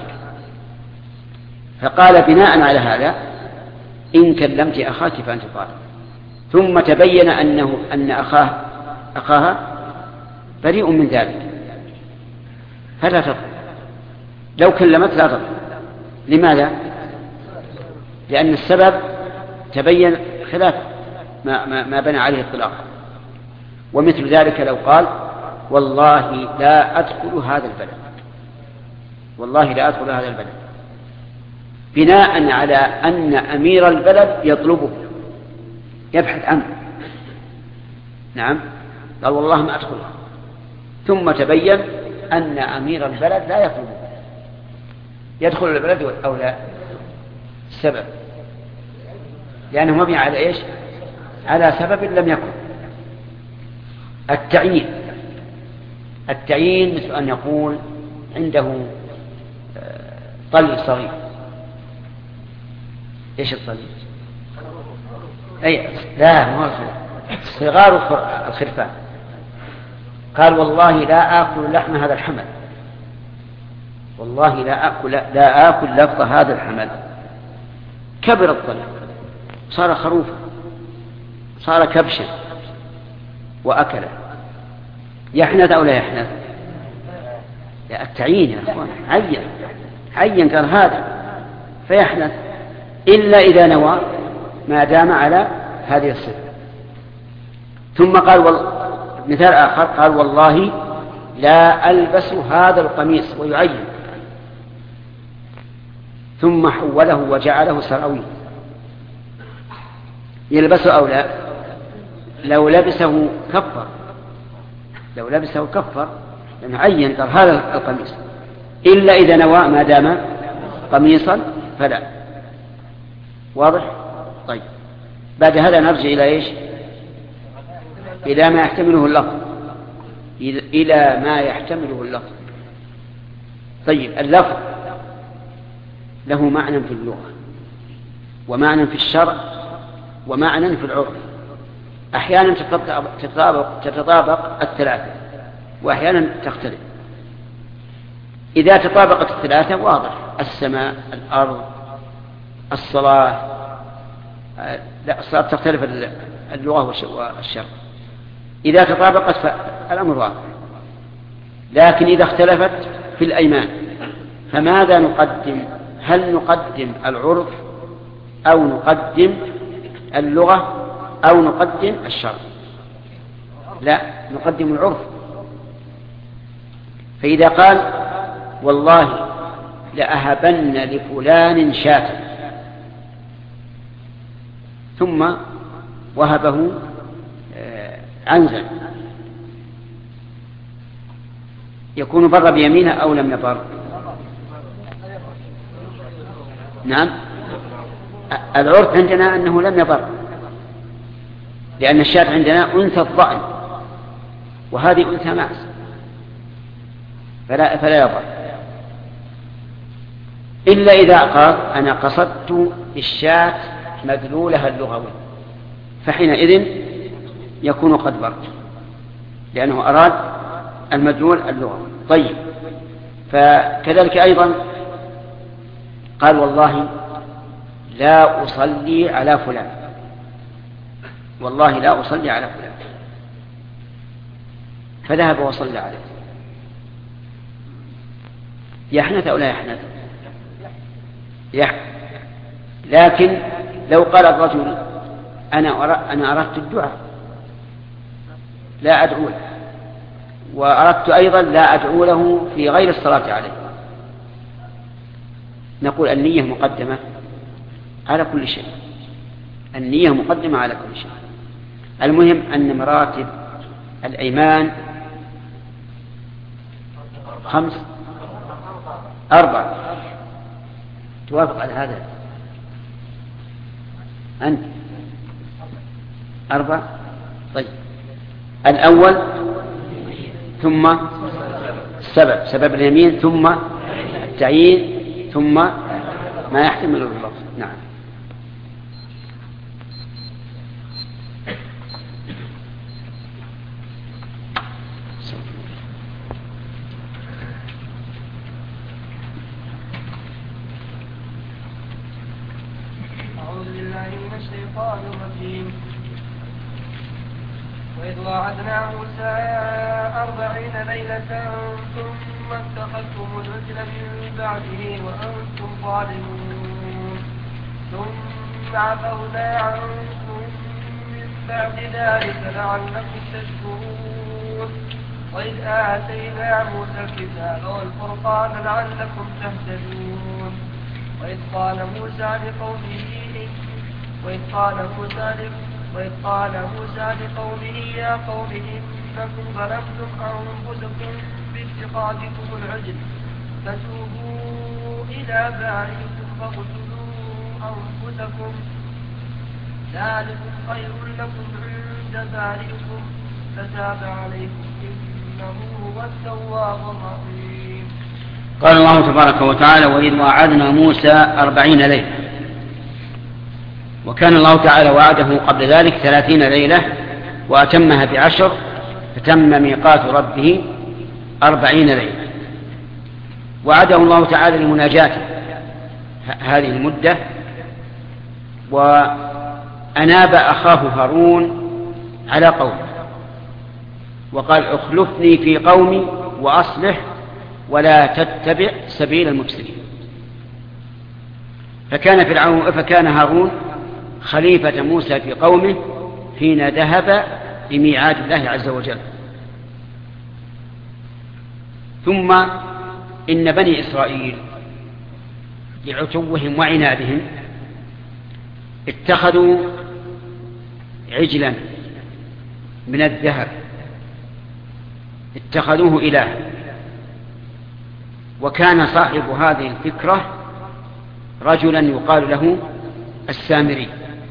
فقال بناء على هذا إن كلمت أخاك فأنت طالق، ثم تبين أن أخاها بريء من ذلك فلا تطلق. لو كلمت لا تطلق. لماذا؟ لأن السبب تبين خلاف ما بنى عليه الطلاق. ومثل ذلك لو قال والله لا أدخل هذا البلد، والله لا أدخل هذا البلد، بناء على أن أمير البلد يطلبه يبحث عنه. نعم، قال والله ما أدخلها، ثم تبين أن أمير البلد لا يطلبه، يدخل البلد أو لا. السبب لأنه مبني على إيش؟ على سبب لم يكن. التعيين مثل أن يقول عنده طلي صغير. إيش الطلي؟ أي لا، ما صغار الخرفان. قال والله لا آكل لحم هذا الحمل، والله لا آكل لفظ هذا الحمل. كبر الطلي، صار خروفا، صار كبشا وأكله. يحنث أو لا يحنث؟ لا، التعيين يا أخوان، عين قال هذا فيحنث، إلا إذا نوى ما دام على هذه الصفة. ثم قال مثال آخر، قال والله لا ألبس هذا القميص، ويعين، ثم حوله وجعله سراويل. يلبسه أو لا؟ لو لبسه كفر، لأنه عين قال هذا القميص، إلا إذا نوى ما دام قميصا فلا. واضح؟ طيب، بعد هذا نرجع إلى إيش؟ إلى ما يحتمله اللفظ. طيب، اللفظ له معنى في اللغة، ومعنى في الشرع، ومعنى في العرف. أحيانا تتطابق الثلاثة، وأحيانا تختلف. إذا تطابقت الثلاثة واضح، السماء، الأرض، الصلاة. لا، الصلاة تختلف اللغة والشرع. إذا تطابقت فالأمر واضح. لكن إذا اختلفت في الأيمان فماذا نقدم؟ هل نقدم العرف أو نقدم اللغة أو نقدم الشرع؟ لا، نقدم العرف. فإذا قال والله لأهبن لفلان شاة، ثم وهبه عنزا، يكون بر بيمينه أو لم يبر؟ نعم، العرف عندنا أنه لم يبر، لأن الشاة عندنا أنثى الضأن، وهذه أنثى ماعز، فلا يبر. إلا إذا قال أنا قصدت الشاة مدلولها اللغوي، فحينئذ يكون قد بر، لأنه أراد المدلول اللغوي. طيب، فكذلك أيضا قال والله لا أصلي على فلان، والله لا أصلي على فلان، فذهب وصلى عليه. يحنث أو لا يحنث؟ لكن لو قال الرجل أنا أردت الدعاء لا أدعو له، وأردت أيضا لا أدعو له في غير الصلاة عليه، نقول النية مقدمة على كل شيء، النية مقدمة على كل شيء. المهم أن مراتب الأيمان 4. توافق على هذا أنت؟ 4. طيب، الأول ثم سبب اليمين، ثم التعيين، ثم ما يحتمل اللفظ. نعم. الشيطان الرجيم. وإذ وعدنا موسى 40 ليلة ثم اتخذتم العجل من بعده وأنتم ظالمون ثم عفونا عنكم من بعد ذلك لعلكم تشكرون. وإذ آتينا موسى الكتاب والفرقان لعلكم تهتدون. وإذ قال موسى لقومه يا قوم إنكم ظلمتم أنفسكم باتخاذكم العجل فتوبوا إلى بارئكم فاقتلوا أنفسكم ذلكم خير لكم عند بارئكم فتاب عليكم إنه هو التواب الرحيم. قال الله تبارك وتعالى: وإذ وعدنا موسى 40 ليلة. وكان الله تعالى وعده قبل ذلك 30 ليلة وأتمها ب10 فتم ميقات ربه 40 ليلة. وعده الله تعالى لمناجاته هذه المدة، وأناب أخاه هارون على قومه وقال: اخلفني في قومي وأصلح ولا تتبع سبيل المفسدين. فكان هارون خليفة موسى في قومه حين ذهب لميعاد الله عز وجل. ثم إن بني إسرائيل لعتوهم وعنادهم اتخذوا عجلا من الذهب اتخذوه إله. وكان صاحب هذه الفكرة رجلا يقال له السامري.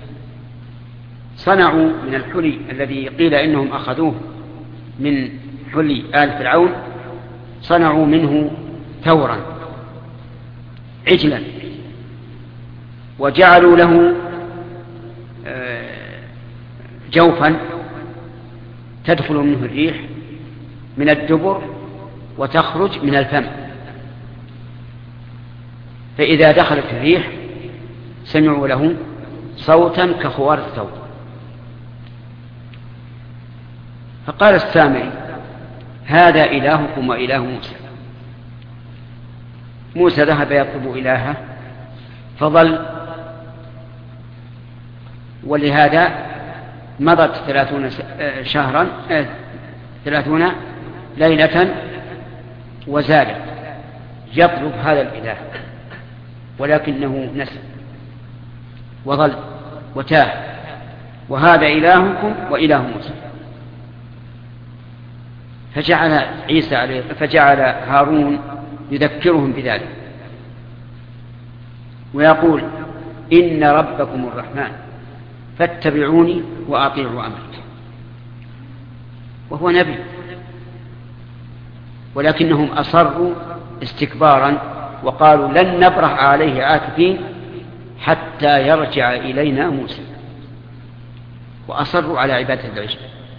صنعوا من الحلي الذي قيل إنهم أخذوه من حلي آل فرعون، صنعوا منه ثورا عجلا، وجعلوا له جوفا تدخل منه الريح من الدبر وتخرج من الفم، فإذا دخلت الريح سمعوا له صوتا كخوار الثور. فقال السامري: هذا إلهكم وإله موسى. موسى ذهب يطلب إلهه فضل، ولهذا مضت 30 ليلة وزادت يطلب هذا الإله، ولكنه نسي وظل وتاه، وهذا إلهكم وإله موسى. فجعل هارون يذكرهم بذلك ويقول: إن ربكم الرحمن فاتبعوني وأطيعوا أمري. وهو نبي، ولكنهم أصروا استكبارا وقالوا: لن نبرح عليه عاكفين حتى يرجع إلينا موسى. وأصروا على عبادة العجل.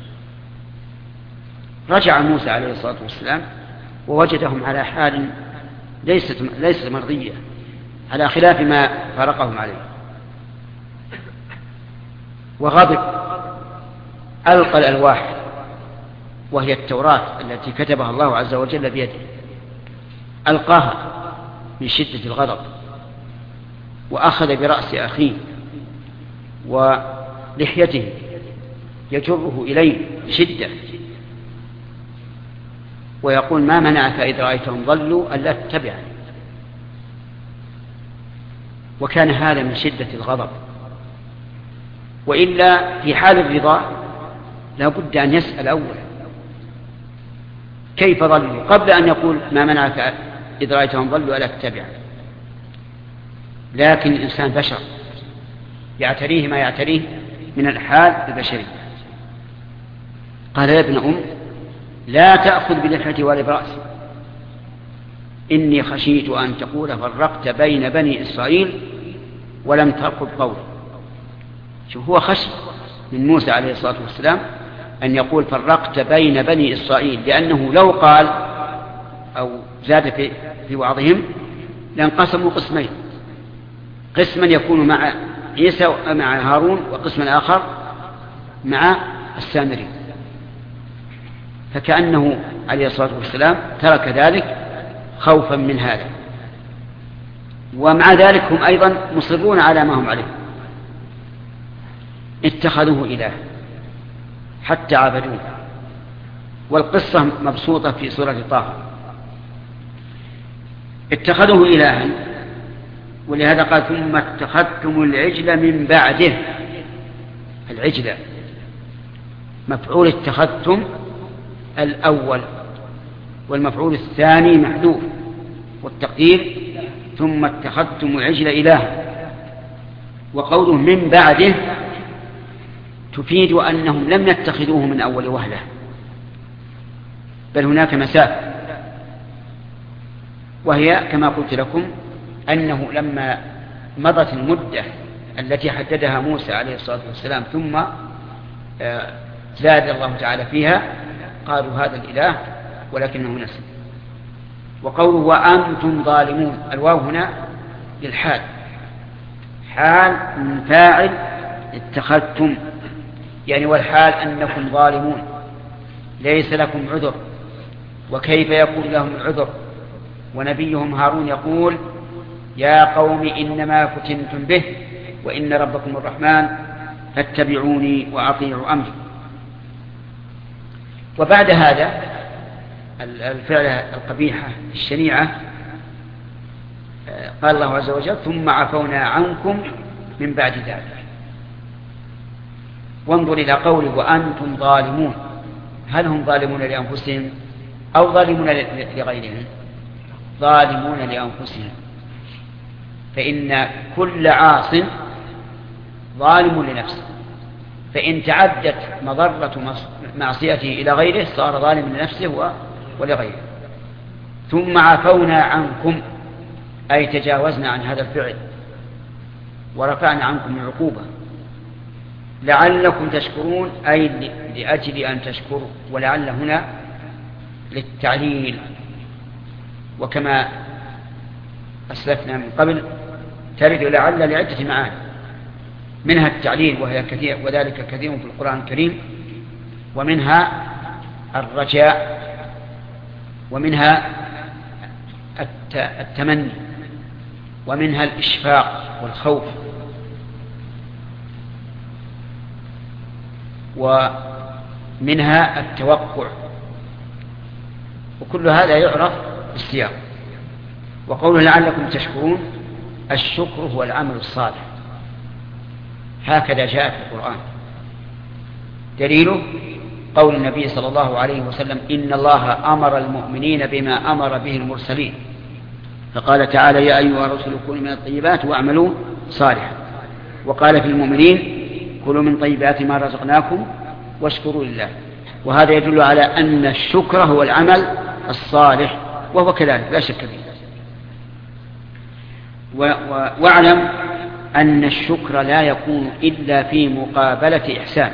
رجع موسى عليه الصلاة والسلام ووجدهم على حال ليست مرضية، على خلاف ما فارقهم عليه، وغضب، ألقى الألواح وهي التوراة التي كتبها الله عز وجل بيده، ألقاها من شدة الغضب، وأخذ برأس أخيه ولحيته يجره إليه بشدة ويقول: ما منعك إذ رأيتهم ضلوا ألا تتبعني. وكان هذا من شدة الغضب، وإلا في حال الرضا لا بد أن يسأل أولا كيف ضلوا قبل أن يقول: ما منعك إذ رأيتهم ضلوا ألا تتبعني. لكن الإنسان بشر يعتريه ما يعتريه من الحال البشري. قال: يا ابن أم لا تأخذ بلحيتي ولا برأسي، إني خشيت أن تقول فرقت بين بني إسرائيل ولم ترقب قولي. شوف، هو خشي من موسى عليه الصلاة والسلام أن يقول فرقت بين بني إسرائيل، لأنه لو قال أو زاد في وعظهم لانقسموا قسمين: قسما يكون مع عيسى مع هارون وقسم آخر مع السامري، فكأنه عليه الصلاة والسلام ترك ذلك خوفا من هذا. ومع ذلك هم أيضا مصرون على ما هم عليه، اتخذوه إله حتى عبدوه. والقصة مبسوطة في سورة طه. اتخذوه إلها، ولهذا قال ثم اتخذتم العجل من بعده. العجل مفعول اتخذتم الأول، والمفعول الثاني محذوف، والتقدير ثم اتخذتم العجل إلها. وقوله من بعده تفيد أنهم لم يتخذوه من أول وهلة، بل هناك مسافة، وهي كما قلت لكم أنه لما مضت المدة التي حددها موسى عليه الصلاة والسلام ثم زاد الله تعالى فيها قالوا هذا الإله ولكنه نسي. وقوله وأنتم ظالمون، الواو هنا للحال، حال من فاعل اتخذتم، يعني والحال أنكم ظالمون ليس لكم عذر. وكيف يكون لهم العذر ونبيهم هارون يقول يا قوم إنما فتنتم به وإن ربكم الرحمن فاتبعوني وأطيعوا أمري. وبعد هذا الفعل القبيحة الشنيعة قال الله عز وجل ثم عفونا عنكم من بعد ذلك. وانظر إلى قوله وأنتم ظالمون، هل هم ظالمون لأنفسهم أو ظالمون لغيرهم؟ ظالمون لأنفسهم، فإن كل عاص ظالم لنفسه، فإن تعدت مضرة معصيته إلى غيره صار ظالم لنفسه ولغيره. ثم عفونا عنكم أي تجاوزنا عن هذا الفعل ورفعنا عنكم العقوبة لعلكم تشكرون، أي لأجل أن تشكروا. ولعل هنا للتعليل، وكما أسلفنا من قبل ترد لعل لعدة معاني، منها التعليل وهي كثير، وذلك كثير في القرآن الكريم، ومنها الرجاء، ومنها التمني، ومنها الإشفاق والخوف، ومنها التوقع، وكل هذا يعرف بالسياق. وقوله لعلكم تشكرون، الشكر هو العمل الصالح، هكذا جاء في القرآن. دليله قول النبي صلى الله عليه وسلم إن الله أمر المؤمنين بما أمر به المرسلين، فقال تعالى يا أيها الرسل كلوا من الطيبات واعملوا صالحا. وقال في المؤمنين كلوا من طيبات ما رزقناكم واشكروا لله. وهذا يدل على أن الشكر هو العمل الصالح، وهو كذلك لا شك فيه. واعلم أن الشكر لا يكون إلا في مقابلة إحسان،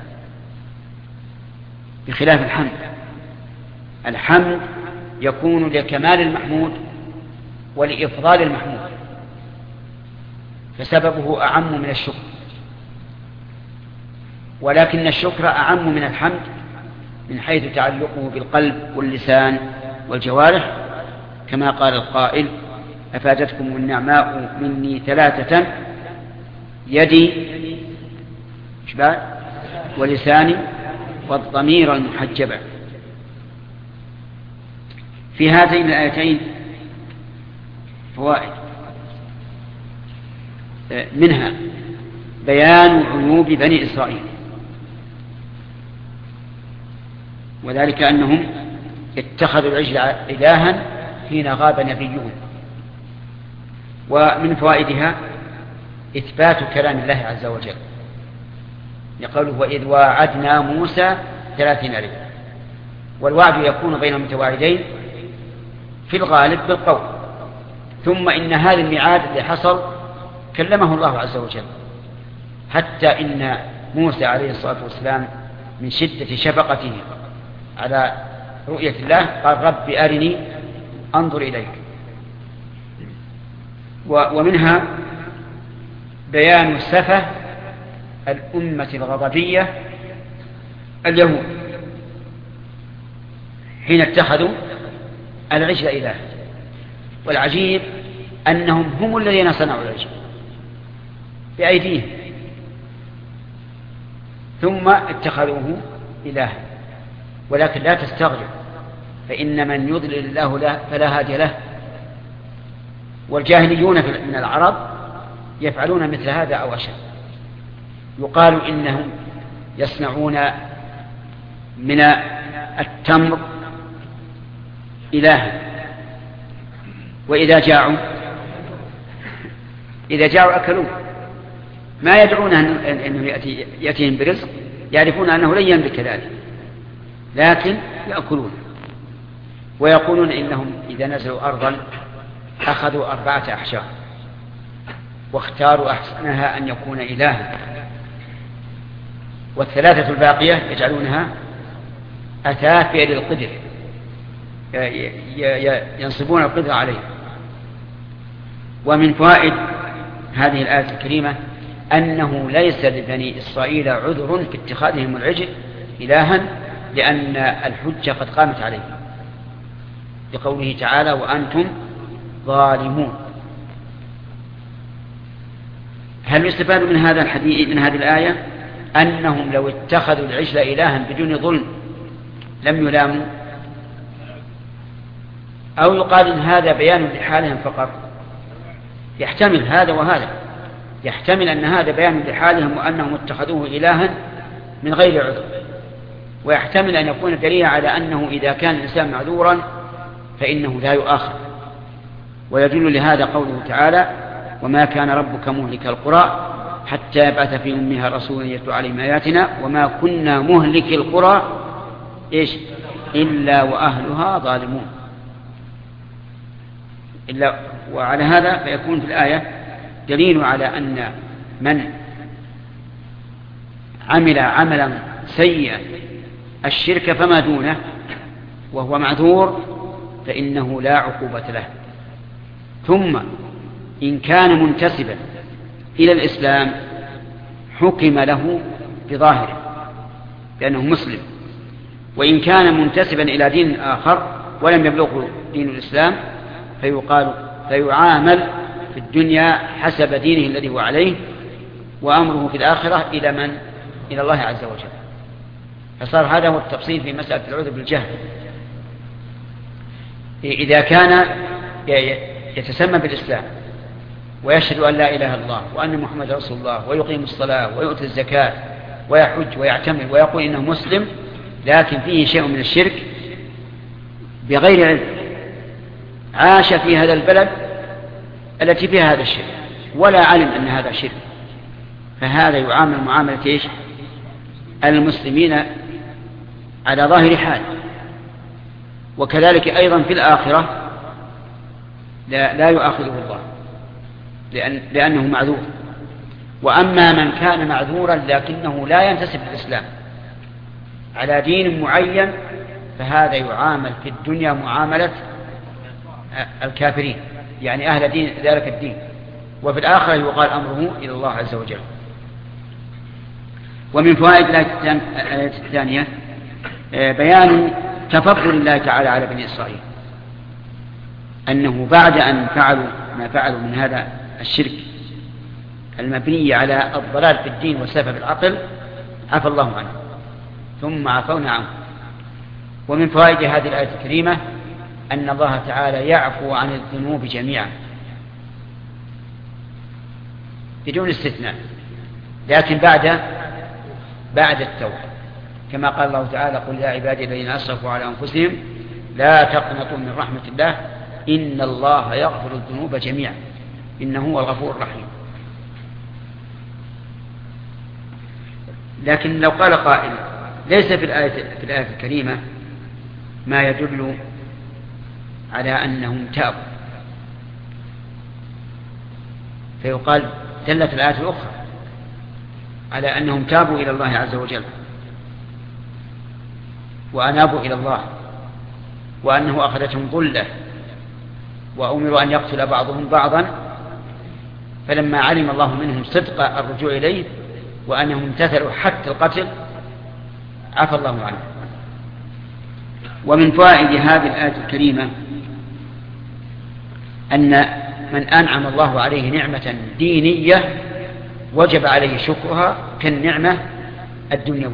بخلاف الحمد. الحمد يكون لكمال المحمود ولإفضال المحمود، فسببه أعم من الشكر. ولكن الشكر أعم من الحمد من حيث تعلقه بالقلب واللسان والجوارح، كما قال القائل أفادتكم النعماء مني ثلاثة يدي ولساني والضمير المحجبة. في هاتين الآيتين فوائد، منها بيان عيوب بني إسرائيل، وذلك أنهم اتخذوا العجل إلها حين غاب نبيهم. ومن فوائدها إثبات كلام الله عز وجل، يقوله وإذ واعدنا موسى 30 ليلة. والوعد يكون بين المتواعدين في الغالب بالقول، ثم إن هذا الميعاد اللي حصل كلمه الله عز وجل، حتى إن موسى عليه الصلاة والسلام من شدة شفقته على رؤية الله قال رب أرني أنظر إليك. ومنها بيان سفه الأمة الغضبية اليهود حين اتخذوا العجل إله. والعجيب أنهم هم الذين صنعوا العجل بأيديهم ثم اتخذوه إله. ولكن لا تستغرب، فإن من يضلل الله فلا هادي له. والجاهليون من العرب يفعلون مثل هذا أو أشد. يقال إنهم يصنعون من التمر إلها، وإذا جاعوا أكلوه. ما يدعون أنه يأتيهم برزق، يعرفون أنه لن يملك ذلك، لكن يأكلون. ويقولون إنهم إذا نزلوا أرضا أخذوا 4 أحجار واختاروا أحسنها أن يكون إلها، وال3 الباقية يجعلونها أثاث بيد القدر، ينصبون القدر عليه. ومن فوائد هذه الآية الكريمة أنه ليس لبني إسرائيل عذر في اتخاذهم العجل إلها، لأن الحجة قد قامت عليهم بقوله تعالى وأنتم ظالمون. هل يستفاد من هذا الحديث من هذه الآية أنهم لو اتخذوا العجل إلها بدون ظلم لم يلاموا، أو يقال إن هذا بيان لحالهم فقط؟ يحتمل هذا وهذا. يحتمل أن هذا بيان لحالهم وأنهم اتخذوه إلها من غير عذر، ويحتمل أن يكون دليلا على أنه إذا كان الإنسان معذورا فإنه لا يؤاخذ. ويدل لهذا قوله تعالى وما كان ربك مهلك القرى حتى يبعث في أمها رسولا يتلو عليهم آياتنا وما كنا مهلك القرى إلا وأهلها ظالمون. وعلى هذا فيكون في الآية دليل على أن من عمل عملا سيئا الشرك فما دونه وهو معذور فإنه لا عقوبة له. ثم إن كان منتسبا إلى الإسلام حكم له بظاهره لأنه مسلم، وإن كان منتسبا إلى دين آخر ولم يبلغه دين الإسلام فيعامل في الدنيا حسب دينه الذي هو عليه، وأمره في الآخرة إلى الله عز وجل. فصار هذا هو التفصيل في مسألة العذر بالجهل. إذا كان يتسمى بالإسلام ويشهد أن لا إله إلا الله وأن محمد رسول الله ويقيم الصلاة ويؤتي الزكاة ويحج ويعتمر ويقول إنه مسلم، لكن فيه شيء من الشرك بغير علم، عاش في هذا البلد التي فيها هذا الشرك ولا علم أن هذا شرك، فهذا يعامل معاملة المسلمين على ظاهر حال. وكذلك أيضا في الآخرة لا يؤاخذه الله لأنه معذور. وأما من كان معذورا لكنه لا ينتسب للإسلام على دين معين فهذا يعامل في الدنيا معاملة الكافرين، يعني أهل دين ذلك الدين، وفي الآخرة يقال أمره إلى الله عز وجل. ومن فوائد الآية الثانية بيان تفضل الله تعالى على بني إسرائيل، أنه بعد أن فعلوا ما فعلوا من هذا الشرك المبني على الضلال في الدين والسفه في العقل عفى الله عنه ثم عفونا عنه. ومن فوائد هذه الآية الكريمة أن الله تعالى يعفو عن الذنوب جميعا بدون استثناء، لكن بعد التوبة، كما قال الله تعالى قل يا عبادي الذين أسرفوا على أنفسهم لا تقنطوا من رحمة الله إن الله يغفر الذنوب جميعا إنه هو الغفور الرحيم. لكن لو قال قائل ليس في الآية الكريمة ما يدل على أنهم تابوا، فيقال دلت الآية الأخرى على أنهم تابوا إلى الله عز وجل وأنابوا إلى الله، وأنه أخذتهم ظلة وأمروا أن يقتل بعضهم بعضا فلما علم الله منهم صدق الرجوع إليه وأنهم امتثلوا حتى القتل عفى الله عنه. ومن فوائد هذه الآية الكريمة أن من أنعم الله عليه نعمة دينية وجب عليه شكرها كالنعمة الدنيوية،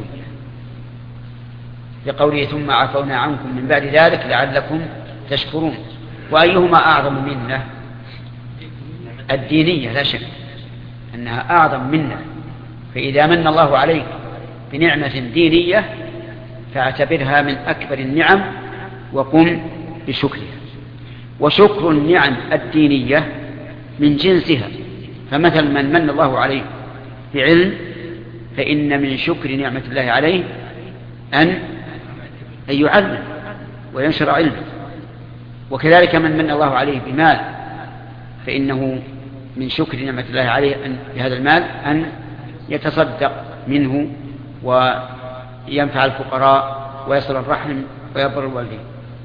لقوله ثم عفونا عنكم من بعد ذلك لعلكم تشكرون. وأيهما أعظم منة؟ الدينية لا شك أنها أعظم منة، فإذا من الله عليك بنعمة دينية فاعتبرها من أكبر النعم وقم بشكرها. وشكر النعم الدينية من جنسها، فمثل من الله عليه بعلم فإن من شكر نعمة الله عليه أن يعلم وينشر علمه. وكذلك من الله عليه بمال فإنه من شكر نعمة الله عليه أن بهذا المال أن يتصدق منه وينفع الفقراء ويصل الرحم ويبر الوالدين.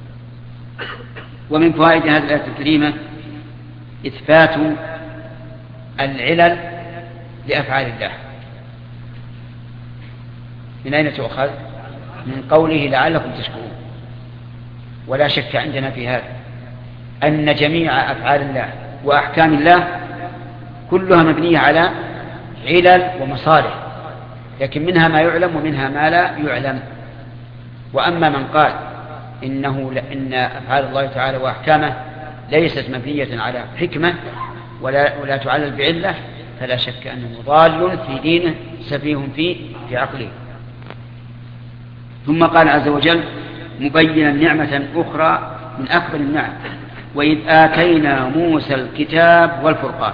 ومن فوائد هذه الآية الكريمة إثبات العلل لأفعال الله. من أين تؤخذ؟ من قوله لعلكم تشكرون. ولا شك عندنا في هذا أن جميع أفعال الله وأحكام الله كلها مبنية على علل ومصالح، لكن منها ما يعلم ومنها ما لا يعلم. وأما من قال إن أفعال الله تعالى وأحكامه ليست مبنية على حكمة ولا تعلل بعلة فلا شك أنه ضال في دينه سفيه في عقله. ثم قال عز وجل مبينا نعمة أخرى من أكبر النعم وإذ آتينا موسى الكتاب والفرقان.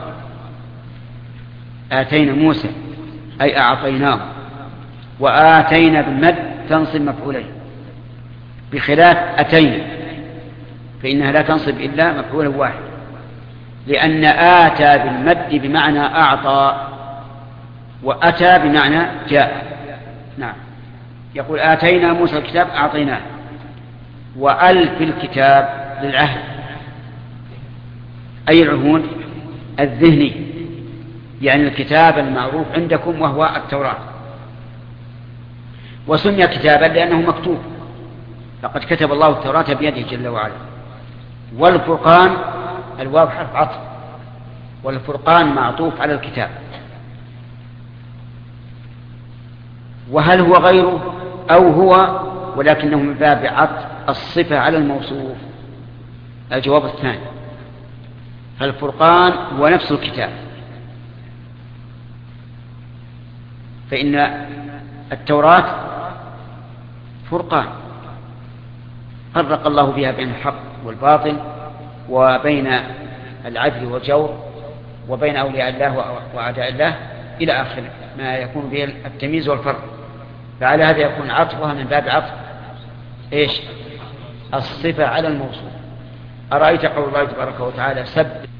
آتينا موسى أي أعطيناه، وآتينا بالمد تنصب مفعولين بخلاف أتينا فإنها لا تنصب إلا مفعولا واحد، لأن آتى بالمد بمعنى أعطى وأتى بمعنى جاء. نعم، يقول آتينا موسى الكتاب أعطيناه، وألف الكتاب للعهد أي العهود الذهني، يعني الكتاب المعروف عندكم وهو التوراة. وسمي كتابا لأنه مكتوب، لقد كتب الله التوراة بيده جل وعلا. والفرقان الواو حرف عطف، والفرقان معطوف على الكتاب. وهل هو غيره أو هو ولكنه من باب عطف الصفة على الموصوف؟ الجواب الثاني، فالفرقان هو نفس الكتاب، فإن التوراة فرقان فرق الله بها بين الحق والباطل وبين العدل والجور وبين أولياء الله وأعداء الله إلى آخر ما يكون به التمييز والفرق. فعلى هذا يكون عطفها من باب عطف الصفة على الموصوف. أرأيت قول الله تبارك وتعالى سبح